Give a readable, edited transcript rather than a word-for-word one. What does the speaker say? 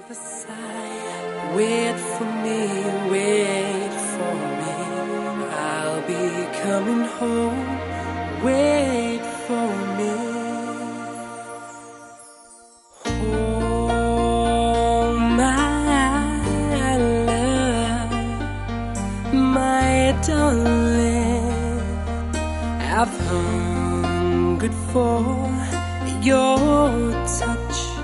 other side. Wait for me, wait for me. I'll be coming home. Wait for me. Oh, my love, my darling, I've hungered for your touch.